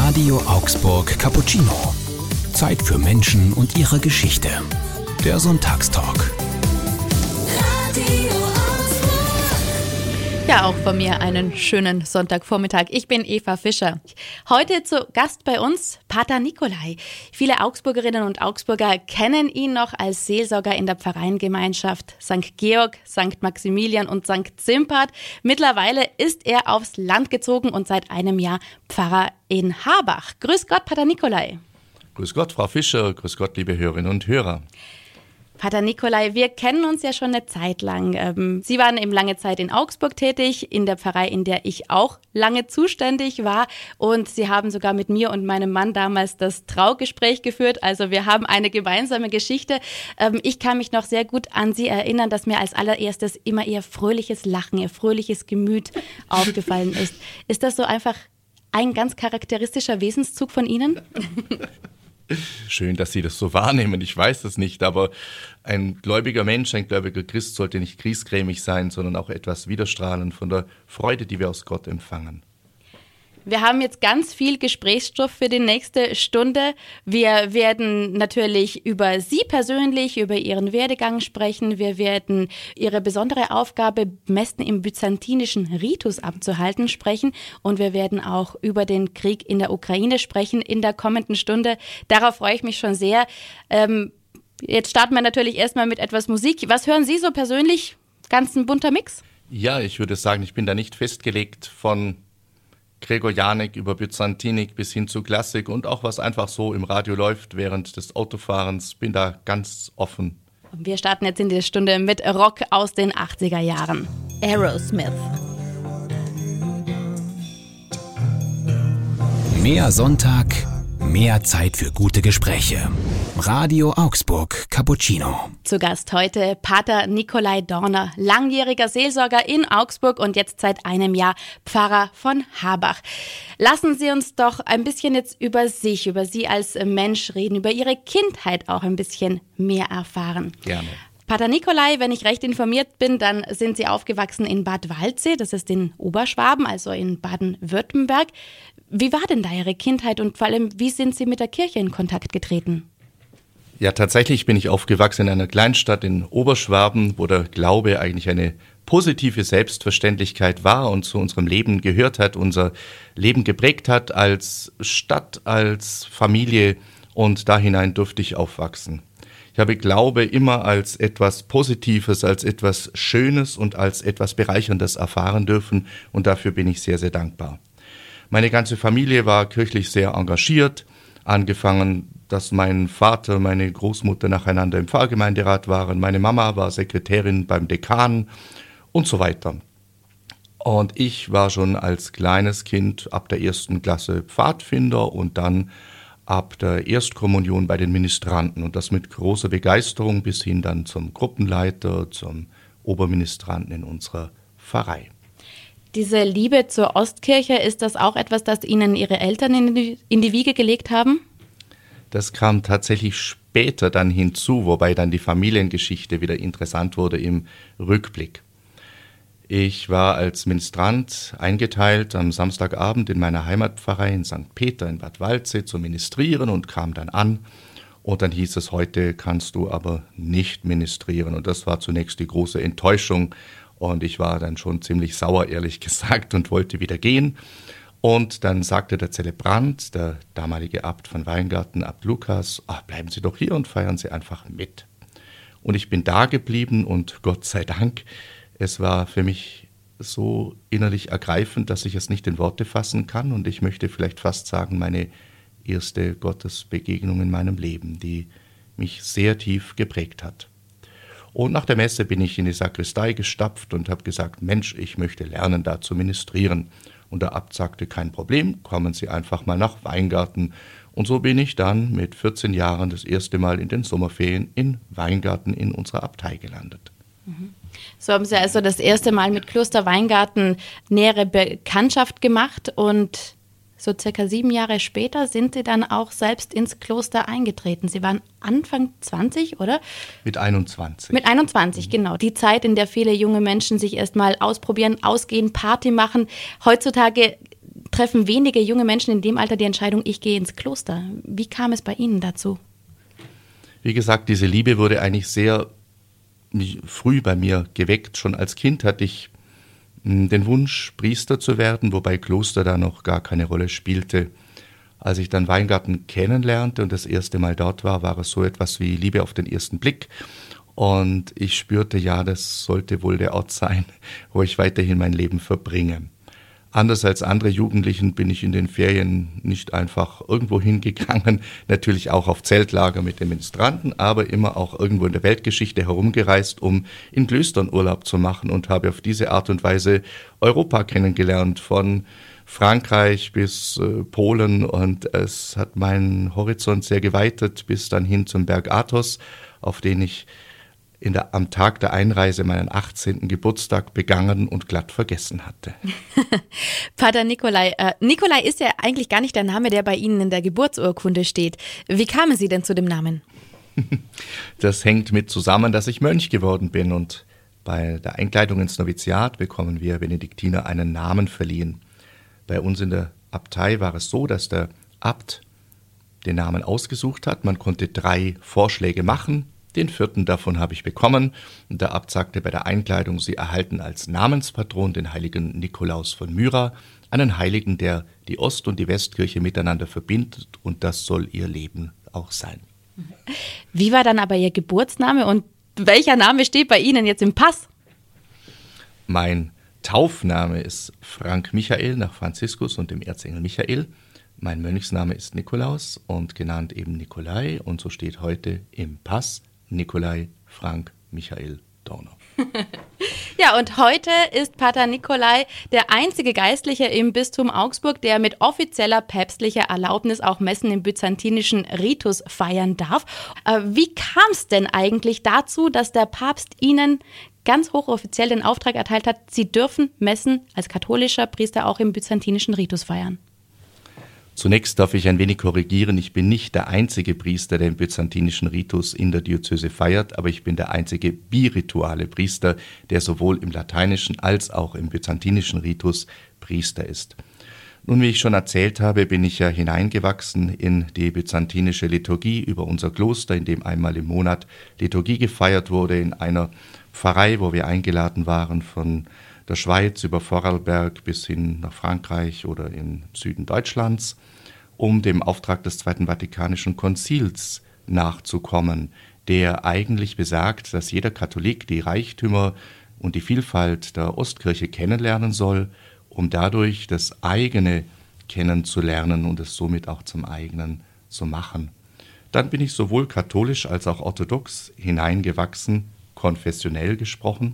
Radio Augsburg Cappuccino. Zeit für Menschen und ihre Geschichte. Der Sonntagstalk. Ja, auch von mir einen schönen Sonntagvormittag. Ich bin Eva Fischer. Heute zu Gast bei uns Pater Nikolai. Viele Augsburgerinnen und Augsburger kennen ihn noch als Seelsorger in der Pfarreiengemeinschaft St. Georg, St. Maximilian und St. Zimpert. Mittlerweile ist er aufs Land gezogen und seit einem Jahr Pfarrer in Habach. Grüß Gott, Pater Nikolai. Grüß Gott, Frau Fischer. Grüß Gott, liebe Hörerinnen und Hörer. Pater Nikolai, wir kennen uns ja schon eine Zeit lang. Sie waren eben lange Zeit in Augsburg tätig, in der Pfarrei, in der ich auch lange zuständig war. Und Sie haben sogar mit mir und meinem Mann damals das Traugespräch geführt. Also wir haben eine gemeinsame Geschichte. Ich kann mich noch sehr gut an Sie erinnern, dass mir als allererstes immer Ihr fröhliches Lachen, Ihr fröhliches Gemüt aufgefallen ist. Ist das so einfach ein ganz charakteristischer Wesenszug von Ihnen? Schön, dass Sie das so wahrnehmen. Ich weiß das nicht, aber ein gläubiger Mensch, ein gläubiger Christ sollte nicht griesgrämig sein, sondern auch etwas widerstrahlen von der Freude, die wir aus Gott empfangen. Wir haben jetzt ganz viel Gesprächsstoff für die nächste Stunde. Wir werden natürlich über Sie persönlich, über Ihren Werdegang sprechen. Wir werden Ihre besondere Aufgabe, Messen im byzantinischen Ritus abzuhalten, sprechen. Und wir werden auch über den Krieg in der Ukraine sprechen in der kommenden Stunde. Darauf freue ich mich schon sehr. Jetzt starten wir natürlich erstmal mit etwas Musik. Was hören Sie so persönlich? Ganz ein bunter Mix? Ja, ich würde sagen, ich bin da nicht festgelegt von Gregorianik über Byzantinik bis hin zu Klassik und auch was einfach so im Radio läuft während des Autofahrens. Bin da ganz offen. Wir starten jetzt in die Stunde mit Rock aus den 80er Jahren. Aerosmith. Mehr Sonntag, mehr Zeit für gute Gespräche. Radio Augsburg Cappuccino. Zu Gast heute Pater Nikolai Dorner, langjähriger Seelsorger in Augsburg und jetzt seit einem Jahr Pfarrer von Habach. Lassen Sie uns doch ein bisschen jetzt über sich, über Sie als Mensch reden, über Ihre Kindheit auch ein bisschen mehr erfahren. Gerne. Pater Nikolai, wenn ich recht informiert bin, dann sind Sie aufgewachsen in Bad Waldsee, das ist in Oberschwaben, also in Baden-Württemberg. Wie war denn da Ihre Kindheit und vor allem, wie sind Sie mit der Kirche in Kontakt getreten? Ja, tatsächlich bin ich aufgewachsen in einer Kleinstadt in Oberschwaben, wo der Glaube eigentlich eine positive Selbstverständlichkeit war und zu unserem Leben gehört hat, unser Leben geprägt hat als Stadt, als Familie, und da hinein durfte ich aufwachsen. Ich habe Glaube immer als etwas Positives, als etwas Schönes und als etwas Bereicherndes erfahren dürfen, und dafür bin ich sehr, sehr dankbar. Meine ganze Familie war kirchlich sehr engagiert, angefangen, dass mein Vater, meine Großmutter nacheinander im Pfarrgemeinderat waren, meine Mama war Sekretärin beim Dekan und so weiter. Und ich war schon als kleines Kind ab der 1. Klasse Pfadfinder und dann ab der Erstkommunion bei den Ministranten, und das mit großer Begeisterung bis hin dann zum Gruppenleiter, zum Oberministranten in unserer Pfarrei. Diese Liebe zur Ostkirche, ist das auch etwas, das Ihnen Ihre Eltern in die Wiege gelegt haben? Das kam tatsächlich später dann hinzu, wobei dann die Familiengeschichte wieder interessant wurde im Rückblick. Ich war als Ministrant eingeteilt am Samstagabend in meiner Heimatpfarrei in St. Peter in Bad Waldsee zu ministrieren und kam dann an. Und dann hieß es, heute kannst du aber nicht ministrieren. Und das war zunächst die große Enttäuschung. Und ich war dann schon ziemlich sauer, ehrlich gesagt, und wollte wieder gehen. Und dann sagte der Zelebrant, der damalige Abt von Weingarten, Abt Lukas, bleiben Sie doch hier und feiern Sie einfach mit. Und ich bin da geblieben und Gott sei Dank, es war für mich so innerlich ergreifend, dass ich es nicht in Worte fassen kann. Und ich möchte vielleicht fast sagen, meine erste Gottesbegegnung in meinem Leben, die mich sehr tief geprägt hat. Und nach der Messe bin ich in die Sakristei gestapft und habe gesagt, Mensch, ich möchte lernen, da zu ministrieren. Und der Abt sagte, kein Problem, kommen Sie einfach mal nach Weingarten. Und so bin ich dann mit 14 Jahren das erste Mal in den Sommerferien in Weingarten in unserer Abtei gelandet. So haben Sie also das erste Mal mit Kloster Weingarten nähere Bekanntschaft gemacht und so circa 7 Jahre später sind Sie dann auch selbst ins Kloster eingetreten. Sie waren Anfang 20, oder? Mit 21. Mit 21, genau. Die Zeit, in der viele junge Menschen sich erst mal ausprobieren, ausgehen, Party machen. Heutzutage treffen wenige junge Menschen in dem Alter die Entscheidung, ich gehe ins Kloster. Wie kam es bei Ihnen dazu? Wie gesagt, diese Liebe wurde eigentlich sehr früh bei mir geweckt. Schon als Kind hatte ich den Wunsch, Priester zu werden, wobei Kloster da noch gar keine Rolle spielte. Als ich dann Weingarten kennenlernte und das erste Mal dort war, war es so etwas wie Liebe auf den ersten Blick. Und ich spürte, ja, das sollte wohl der Ort sein, wo ich weiterhin mein Leben verbringe. Anders als andere Jugendlichen bin ich in den Ferien nicht einfach irgendwo hingegangen, natürlich auch auf Zeltlager mit den Ministranten, aber immer auch irgendwo in der Weltgeschichte herumgereist, um in Klöstern Urlaub zu machen und habe auf diese Art und Weise Europa kennengelernt, von Frankreich bis Polen, und es hat meinen Horizont sehr geweitet bis dann hin zum Berg Athos, auf den ich am Tag der Einreise meinen 18. Geburtstag begangen und glatt vergessen hatte. Pater Nikolai, Nikolai ist ja eigentlich gar nicht der Name, der bei Ihnen in der Geburtsurkunde steht. Wie kamen Sie denn zu dem Namen? Das hängt mit zusammen, dass ich Mönch geworden bin, und bei der Einkleidung ins Noviziat bekommen wir Benediktiner einen Namen verliehen. Bei uns in der Abtei war es so, dass der Abt den Namen ausgesucht hat. Man konnte 3 Vorschläge machen. Den 4. davon habe ich bekommen. Und der Abt sagte bei der Einkleidung, Sie erhalten als Namenspatron den heiligen Nikolaus von Myra, einen Heiligen, der die Ost- und die Westkirche miteinander verbindet, und das soll Ihr Leben auch sein. Wie war dann aber Ihr Geburtsname und welcher Name steht bei Ihnen jetzt im Pass? Mein Taufname ist Frank Michael nach Franziskus und dem Erzengel Michael. Mein Mönchsname ist Nikolaus und genannt eben Nikolai, und so steht heute im Pass Nikolai Frank Michael Dorner. Ja, und heute ist Pater Nikolai der einzige Geistliche im Bistum Augsburg, der mit offizieller päpstlicher Erlaubnis auch Messen im byzantinischen Ritus feiern darf. Wie kam es denn eigentlich dazu, dass der Papst Ihnen ganz hochoffiziell den Auftrag erteilt hat, Sie dürfen Messen als katholischer Priester auch im byzantinischen Ritus feiern? Zunächst darf ich ein wenig korrigieren. Ich bin nicht der einzige Priester, der im byzantinischen Ritus in der Diözese feiert, aber ich bin der einzige birituale Priester, der sowohl im lateinischen als auch im byzantinischen Ritus Priester ist. Nun, wie ich schon erzählt habe, bin ich ja hineingewachsen in die byzantinische Liturgie über unser Kloster, in dem einmal im Monat Liturgie gefeiert wurde, in einer Pfarrei, wo wir eingeladen waren von der Schweiz über Vorarlberg bis hin nach Frankreich oder im Süden Deutschlands, um dem Auftrag des Zweiten Vatikanischen Konzils nachzukommen, der eigentlich besagt, dass jeder Katholik die Reichtümer und die Vielfalt der Ostkirche kennenlernen soll, um dadurch das eigene kennenzulernen und es somit auch zum eigenen zu machen. Dann bin ich sowohl katholisch als auch orthodox hineingewachsen, konfessionell gesprochen,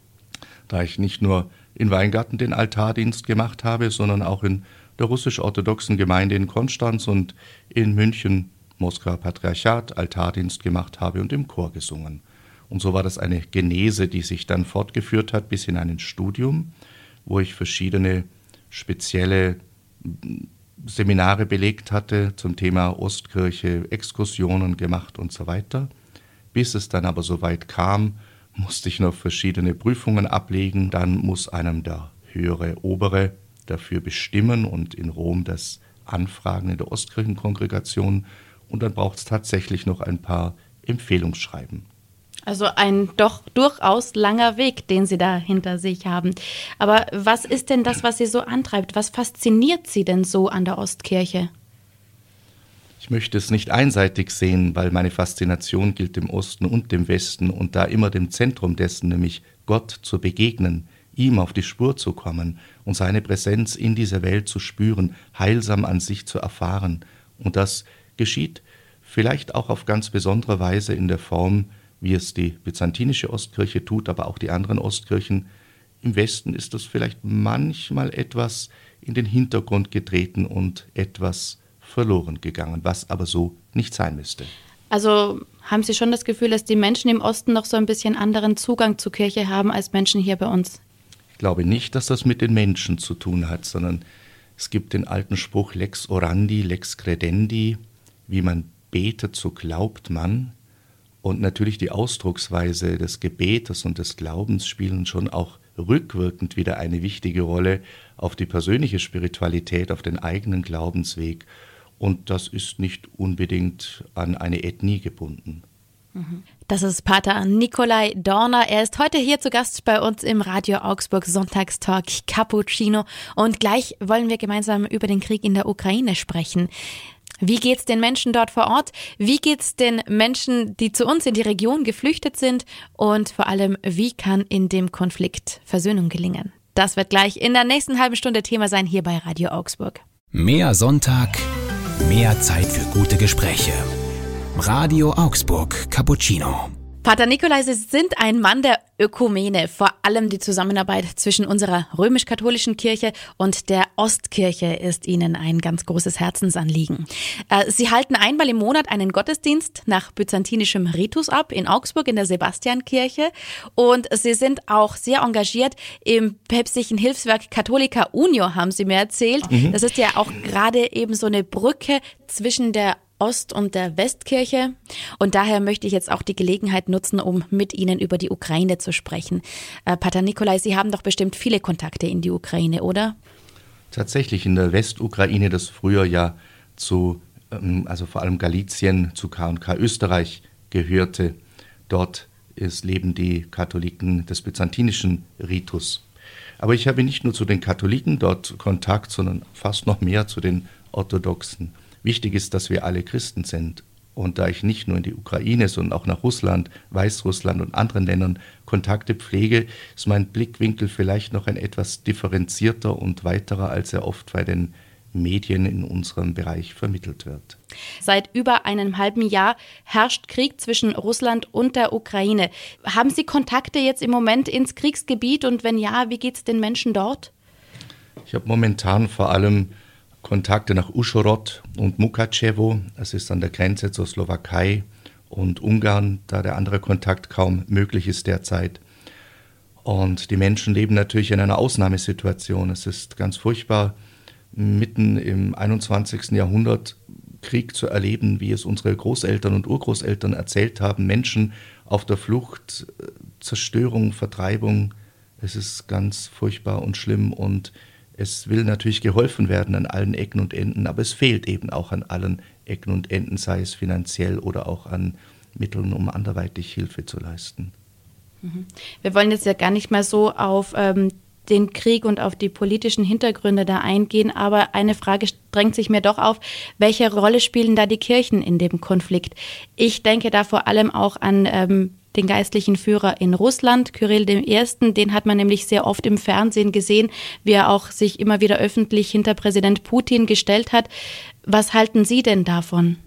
da ich nicht nur in Weingarten den Altardienst gemacht habe, sondern auch in der russisch-orthodoxen Gemeinde in Konstanz und in München, Moskauer Patriarchat, Altardienst gemacht habe und im Chor gesungen. Und so war das eine Genese, die sich dann fortgeführt hat bis in ein Studium, wo ich verschiedene spezielle Seminare belegt hatte zum Thema Ostkirche, Exkursionen gemacht und so weiter. Bis es dann aber so weit kam, musste ich noch verschiedene Prüfungen ablegen. Dann muss einem der höhere Obere dafür bestimmen und in Rom das anfragen in der Ostkirchenkongregation. Und dann braucht es tatsächlich noch ein paar Empfehlungsschreiben. Also ein doch durchaus langer Weg, den Sie da hinter sich haben. Aber was ist denn das, was Sie so antreibt? Was fasziniert Sie denn so an der Ostkirche? Ich möchte es nicht einseitig sehen, weil meine Faszination gilt dem Osten und dem Westen und da immer dem Zentrum dessen, nämlich Gott zu begegnen, ihm auf die Spur zu kommen und seine Präsenz in dieser Welt zu spüren, heilsam an sich zu erfahren. Und das geschieht vielleicht auch auf ganz besondere Weise in der Form, wie es die byzantinische Ostkirche tut, aber auch die anderen Ostkirchen. Im Westen ist das vielleicht manchmal etwas in den Hintergrund getreten und etwas verloren gegangen, was aber so nicht sein müsste. Also haben Sie schon das Gefühl, dass die Menschen im Osten noch so ein bisschen anderen Zugang zur Kirche haben als Menschen hier bei uns? Ich glaube nicht, dass das mit den Menschen zu tun hat, sondern es gibt den alten Spruch Lex orandi, lex credendi, wie man betet, so glaubt man. Und natürlich die Ausdrucksweise des Gebetes und des Glaubens spielen schon auch rückwirkend wieder eine wichtige Rolle auf die persönliche Spiritualität, auf den eigenen Glaubensweg. Und das ist nicht unbedingt an eine Ethnie gebunden. Das ist Pater Nikolai Dorner. Er ist heute hier zu Gast bei uns im Radio Augsburg Sonntagstalk Cappuccino. Und gleich wollen wir gemeinsam über den Krieg in der Ukraine sprechen. Wie geht's den Menschen dort vor Ort? Wie geht's den Menschen, die zu uns in die Region geflüchtet sind? Und vor allem, wie kann in dem Konflikt Versöhnung gelingen? Das wird gleich in der nächsten halben Stunde Thema sein hier bei Radio Augsburg. Mehr Sonntag, mehr Zeit für gute Gespräche. Radio Augsburg Cappuccino. Pater Nikolai, Sie sind ein Mann der Ökumene, vor allem die Zusammenarbeit zwischen unserer römisch-katholischen Kirche und der Ostkirche ist Ihnen ein ganz großes Herzensanliegen. Sie halten einmal im Monat einen Gottesdienst nach byzantinischem Ritus ab in Augsburg in der Sebastiankirche und Sie sind auch sehr engagiert im päpstlichen Hilfswerk Catholica Unio, haben Sie mir erzählt. Das ist ja auch gerade eben so eine Brücke zwischen der Ost- und der Westkirche. Und daher möchte ich jetzt auch die Gelegenheit nutzen, um mit Ihnen über die Ukraine zu sprechen. Pater Nikolai, Sie haben doch bestimmt viele Kontakte in die Ukraine, oder? Tatsächlich in der Westukraine, das früher ja zu, also vor allem Galizien, zu K&K Österreich gehörte. Dort leben die Katholiken des byzantinischen Ritus. Aber ich habe nicht nur zu den Katholiken dort Kontakt, sondern fast noch mehr zu den Orthodoxen. Wichtig ist, dass wir alle Christen sind. Und da ich nicht nur in die Ukraine, sondern auch nach Russland, Weißrussland und anderen Ländern Kontakte pflege, ist mein Blickwinkel vielleicht noch ein etwas differenzierter und weiterer, als er oft bei den Medien in unserem Bereich vermittelt wird. Seit über einem halben Jahr herrscht Krieg zwischen Russland und der Ukraine. Haben Sie Kontakte jetzt im Moment ins Kriegsgebiet und wenn ja, wie geht es den Menschen dort? Ich habe momentan vor allem Kontakte nach Uschhorod und Mukachevo. Es ist an der Grenze zur Slowakei und Ungarn, da der andere Kontakt kaum möglich ist derzeit. Und die Menschen leben natürlich in einer Ausnahmesituation. Es ist ganz furchtbar, mitten im 21. Jahrhundert Krieg zu erleben, wie es unsere Großeltern und Urgroßeltern erzählt haben. Menschen auf der Flucht, Zerstörung, Vertreibung. Es ist ganz furchtbar und schlimm und es will natürlich geholfen werden an allen Ecken und Enden, aber es fehlt eben auch an allen Ecken und Enden, sei es finanziell oder auch an Mitteln, um anderweitig Hilfe zu leisten. Wir wollen jetzt ja gar nicht mal so auf den Krieg und auf die politischen Hintergründe da eingehen, aber eine Frage drängt sich mir doch auf, welche Rolle spielen da die Kirchen in dem Konflikt? Ich denke da vor allem auch an den geistlichen Führer in Russland, Kyrill I., den hat man nämlich sehr oft im Fernsehen gesehen, wie er auch sich immer wieder öffentlich hinter Präsident Putin gestellt hat. Was halten Sie denn davon?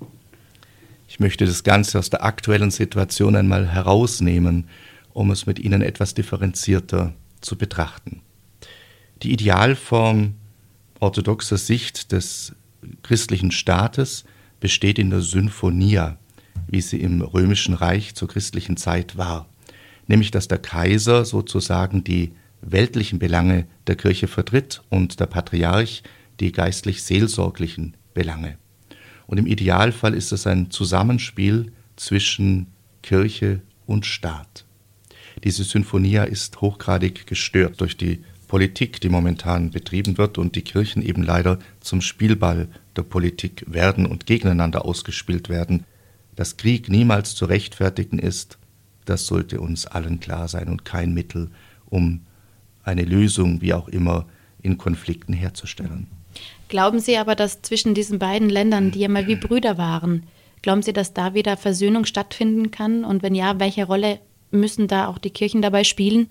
Ich möchte das Ganze aus der aktuellen Situation einmal herausnehmen, um es mit Ihnen etwas differenzierter zu betrachten. Die Idealform orthodoxer Sicht des christlichen Staates besteht in der Symphonia, wie sie im Römischen Reich zur christlichen Zeit war, nämlich dass der Kaiser sozusagen die weltlichen Belange der Kirche vertritt und der Patriarch die geistlich-seelsorglichen Belange. Und im Idealfall ist es ein Zusammenspiel zwischen Kirche und Staat. Diese Symphonia ist hochgradig gestört durch die Politik, die momentan betrieben wird und die Kirchen eben leider zum Spielball der Politik werden und gegeneinander ausgespielt werden. Dass Krieg niemals zu rechtfertigen ist, das sollte uns allen klar sein und kein Mittel, um eine Lösung, wie auch immer, in Konflikten herzustellen. Glauben Sie aber, dass zwischen diesen beiden Ländern, die ja mal wie Brüder waren, glauben Sie, dass da wieder Versöhnung stattfinden kann? Und wenn ja, welche Rolle müssen da auch die Kirchen dabei spielen?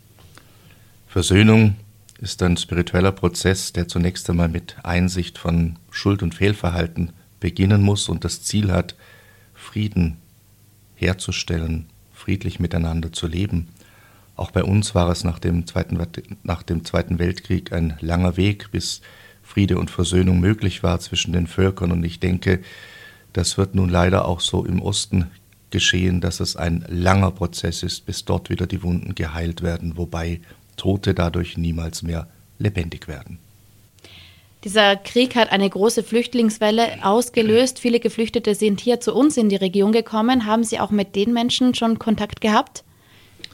Versöhnung ist ein spiritueller Prozess, der zunächst einmal mit Einsicht von Schuld- und Fehlverhalten beginnen muss und das Ziel hat, Frieden herzustellen, friedlich miteinander zu leben. Auch bei uns war es nach dem Zweiten Weltkrieg ein langer Weg, bis Friede und Versöhnung möglich war zwischen den Völkern. Und ich denke, das wird nun leider auch so im Osten geschehen, dass es ein langer Prozess ist, bis dort wieder die Wunden geheilt werden, wobei Tote dadurch niemals mehr lebendig werden. Dieser Krieg hat eine große Flüchtlingswelle ausgelöst. Viele Geflüchtete sind hier zu uns in die Region gekommen. Haben Sie auch mit den Menschen schon Kontakt gehabt?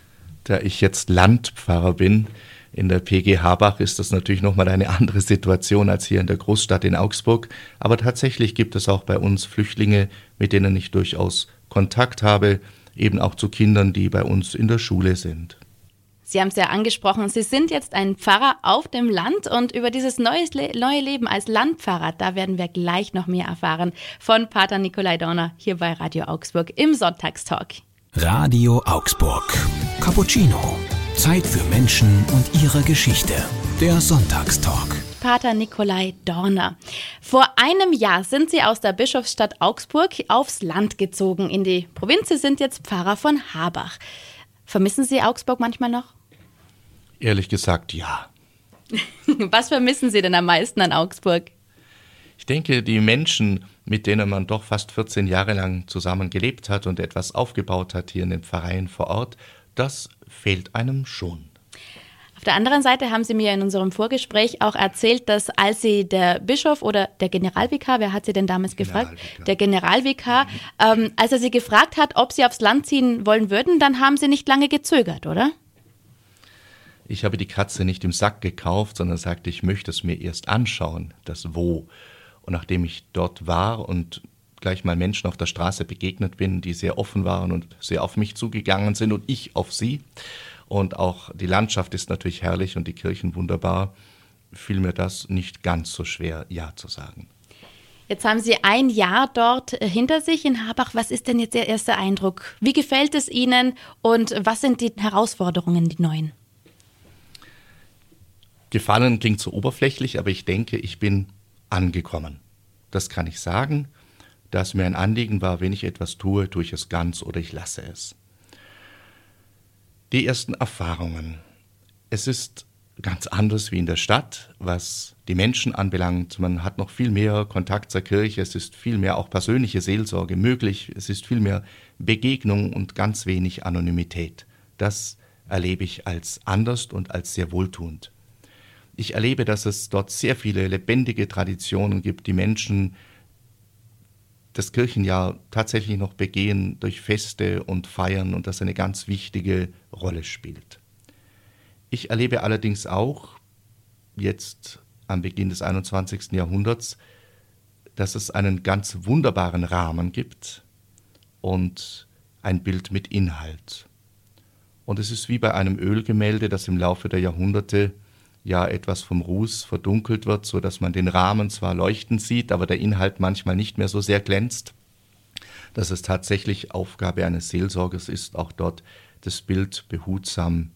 Da ich jetzt Landpfarrer bin, in der PG Habach ist das natürlich nochmal eine andere Situation als hier in der Großstadt in Augsburg. Aber tatsächlich gibt es auch bei uns Flüchtlinge, mit denen ich durchaus Kontakt habe, eben auch zu Kindern, die bei uns in der Schule sind. Sie haben es ja angesprochen, Sie sind jetzt ein Pfarrer auf dem Land und über dieses neue Leben als Landpfarrer, da werden wir gleich noch mehr erfahren von Pater Nikolai Dorner hier bei Radio Augsburg im Sonntagstalk. Radio Augsburg. Cappuccino. Zeit für Menschen und ihre Geschichte. Der Sonntagstalk. Pater Nikolai Dorner. Vor einem Jahr sind Sie aus der Bischofsstadt Augsburg aufs Land gezogen in die Provinz. Sie sind jetzt Pfarrer von Habach. Vermissen Sie Augsburg manchmal noch? Ehrlich gesagt, ja. Was vermissen Sie denn am meisten an Augsburg? Ich denke, die Menschen, mit denen man doch fast 14 Jahre lang zusammen gelebt hat und etwas aufgebaut hat hier in den Pfarreien vor Ort, das fehlt einem schon. Auf der anderen Seite haben Sie mir in unserem Vorgespräch auch erzählt, dass als Sie der Bischof oder der Generalvikar, wer hat Sie denn damals gefragt? Der Generalvikar, als er Sie gefragt hat, ob Sie aufs Land ziehen wollen würden, dann haben Sie nicht lange gezögert, oder? Ich habe die Katze nicht im Sack gekauft, sondern sagte, ich möchte es mir erst anschauen, das Wo. Und nachdem ich dort war und gleich mal Menschen auf der Straße begegnet bin, die sehr offen waren und sehr auf mich zugegangen sind und ich auf sie. Und auch die Landschaft ist natürlich herrlich und die Kirchen wunderbar, fiel mir das nicht ganz so schwer, Ja zu sagen. Jetzt haben Sie ein Jahr dort hinter sich in Habach. Was ist denn jetzt Ihr erster Eindruck? Wie gefällt es Ihnen und was sind die Herausforderungen, die neuen? Gefallen klingt so oberflächlich, aber ich denke, ich bin angekommen. Das kann ich sagen. Da es mir ein Anliegen war, wenn ich etwas tue, tue ich es ganz oder ich lasse es. Die ersten Erfahrungen. Es ist ganz anders wie in der Stadt, was die Menschen anbelangt. Man hat noch viel mehr Kontakt zur Kirche, es ist viel mehr auch persönliche Seelsorge möglich, es ist viel mehr Begegnung und ganz wenig Anonymität. Das erlebe ich als anders und als sehr wohltuend. Ich erlebe, dass es dort sehr viele lebendige Traditionen gibt, die Menschen das Kirchenjahr tatsächlich noch begehen durch Feste und Feiern und das eine ganz wichtige Rolle spielt. Ich erlebe allerdings auch jetzt am Beginn des 21. Jahrhunderts, dass es einen ganz wunderbaren Rahmen gibt und ein Bild mit Inhalt. Und es ist wie bei einem Ölgemälde, das im Laufe der Jahrhunderte ja etwas vom Ruß verdunkelt wird, so dass man den Rahmen zwar leuchten sieht, aber der Inhalt manchmal nicht mehr so sehr glänzt, dass es tatsächlich Aufgabe eines Seelsorgers ist, auch dort das Bild behutsam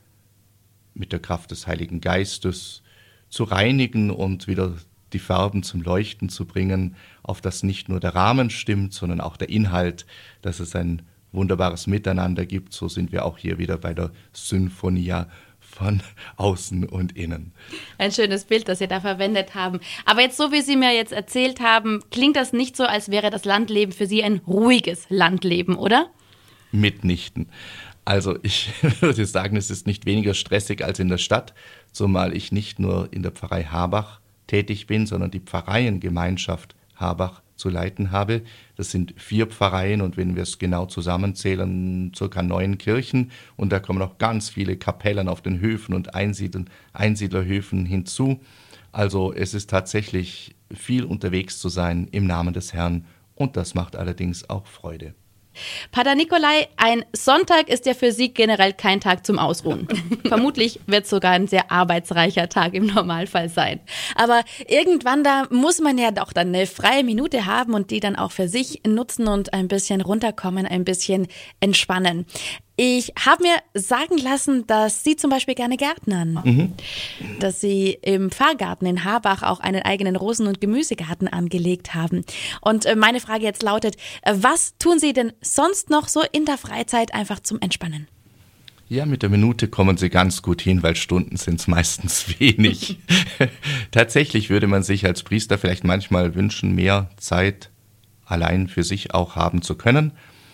mit der Kraft des Heiligen Geistes zu reinigen und wieder die Farben zum Leuchten zu bringen, auf das nicht nur der Rahmen stimmt, sondern auch der Inhalt, dass es ein wunderbares Miteinander gibt. So sind wir auch hier wieder bei der Sinfonia von außen und innen. Ein schönes Bild, das Sie da verwendet haben. Aber jetzt, so wie Sie mir jetzt erzählt haben, klingt das nicht so, als wäre das Landleben für Sie ein ruhiges Landleben, oder? Mitnichten. Also ich würde sagen, es ist nicht weniger stressig als in der Stadt, zumal ich nicht nur in der Pfarrei Habach tätig bin, sondern die Pfarreiengemeinschaft Habach zu leiten habe. Das sind 4 Pfarreien und wenn wir es genau zusammenzählen, ca. 9 Kirchen und da kommen noch ganz viele Kapellen auf den Höfen und Einsiedlerhöfen hinzu. Also es ist tatsächlich viel unterwegs zu sein im Namen des Herrn und das macht allerdings auch Freude. Pater Nikolai, ein Sonntag ist ja für Sie generell kein Tag zum Ausruhen. Vermutlich wird es sogar ein sehr arbeitsreicher Tag im Normalfall sein. Aber irgendwann, da muss man ja doch dann eine freie Minute haben und die dann auch für sich nutzen und ein bisschen runterkommen, ein bisschen entspannen. Ich habe mir sagen lassen, dass Sie zum Beispiel gerne gärtnern. Dass Sie im Pfarrgarten in Habach auch einen eigenen Rosen- und Gemüsegarten angelegt haben. Und meine Frage jetzt lautet, was tun Sie denn sonst noch so in der Freizeit einfach zum Entspannen? Ja, mit der Minute kommen Sie ganz gut hin, weil Stunden sind es meistens wenig. Tatsächlich würde man sich als Priester vielleicht manchmal wünschen, mehr Zeit allein für sich auch haben zu können.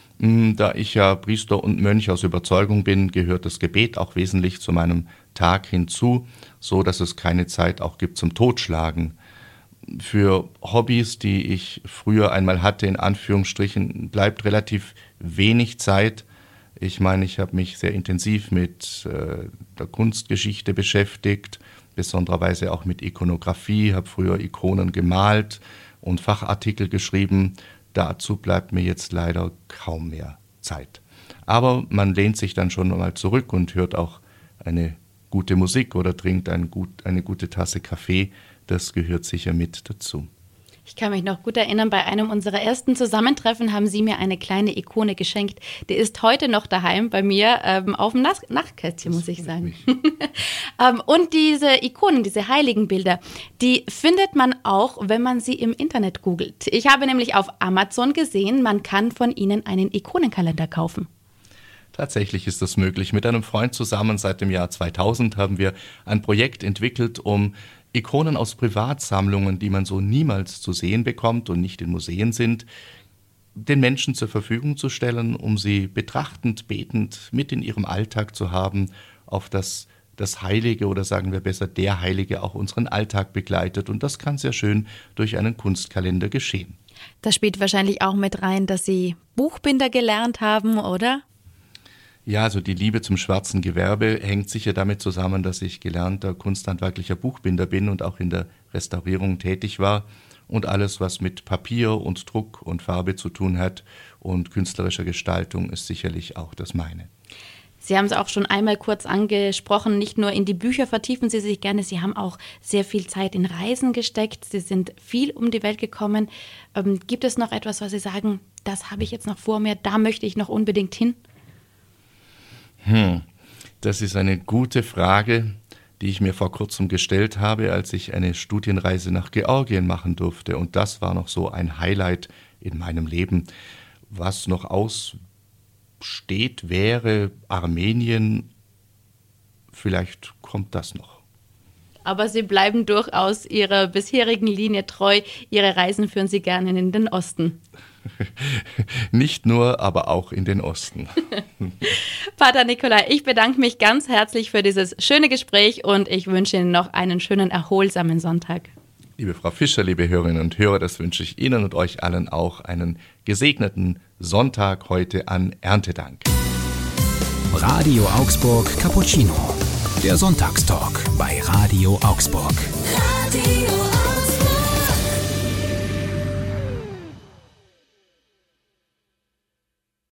Da ich ja Priester und Mönch aus Überzeugung bin, gehört das Gebet auch wesentlich zu meinem Tag hinzu, so dass es keine Zeit auch gibt zum Totschlagen. Für Hobbys, die ich früher einmal hatte, in Anführungsstrichen, bleibt relativ wenig Zeit. Ich meine, ich habe mich sehr intensiv mit der Kunstgeschichte beschäftigt, besondererweise auch mit Ikonografie, habe früher Ikonen gemalt und Fachartikel geschrieben. Dazu bleibt mir jetzt leider kaum mehr Zeit. Aber man lehnt sich dann schon mal zurück und hört auch eine gute Musik oder trinkt eine gute Tasse Kaffee. Das gehört sicher mit dazu. Ich kann mich noch gut erinnern, bei einem unserer ersten Zusammentreffen haben Sie mir eine kleine Ikone geschenkt. Die ist heute noch daheim bei mir auf dem Nachtkästchen, muss ich sagen. Und diese Ikonen, diese Heiligenbilder, die findet man auch, wenn man sie im Internet googelt. Ich habe nämlich auf Amazon gesehen, man kann von ihnen einen Ikonenkalender kaufen. Tatsächlich ist das möglich. Mit einem Freund zusammen seit dem Jahr 2000 haben wir ein Projekt entwickelt, um Ikonen aus Privatsammlungen, die man so niemals zu sehen bekommt und nicht in Museen sind, den Menschen zur Verfügung zu stellen, um sie betrachtend, betend mit in ihrem Alltag zu haben, auf das Heilige oder sagen wir besser der Heilige auch unseren Alltag begleitet. Und das kann sehr schön durch einen Kunstkalender geschehen. Das spielt wahrscheinlich auch mit rein, dass Sie Buchbinder gelernt haben, oder? Ja, also die Liebe zum schwarzen Gewerbe hängt sicher damit zusammen, dass ich gelernter kunsthandwerklicher Buchbinder bin und auch in der Restaurierung tätig war. Und alles, was mit Papier und Druck und Farbe zu tun hat und künstlerischer Gestaltung, ist sicherlich auch das meine. Sie haben es auch schon einmal kurz angesprochen, nicht nur in die Bücher vertiefen Sie sich gerne, Sie haben auch sehr viel Zeit in Reisen gesteckt, Sie sind viel um die Welt gekommen. Gibt es noch etwas, was Sie sagen, das habe ich jetzt noch vor mir, da möchte ich noch unbedingt hin? Das ist eine gute Frage, die ich mir vor kurzem gestellt habe, als ich eine Studienreise nach Georgien machen durfte. Und das war noch so ein Highlight in meinem Leben. Was noch aussteht, wäre Armenien. Vielleicht kommt das noch. Aber Sie bleiben durchaus Ihrer bisherigen Linie treu. Ihre Reisen führen Sie gerne in den Osten. Nicht nur, aber auch in den Osten. Pater Nikolai, ich bedanke mich ganz herzlich für dieses schöne Gespräch und ich wünsche Ihnen noch einen schönen, erholsamen Sonntag. Liebe Frau Fischer, liebe Hörerinnen und Hörer, das wünsche ich Ihnen und euch allen auch einen gesegneten Sonntag heute an Erntedank. Radio Augsburg Cappuccino. Der Sonntagstalk bei Radio Augsburg. Radio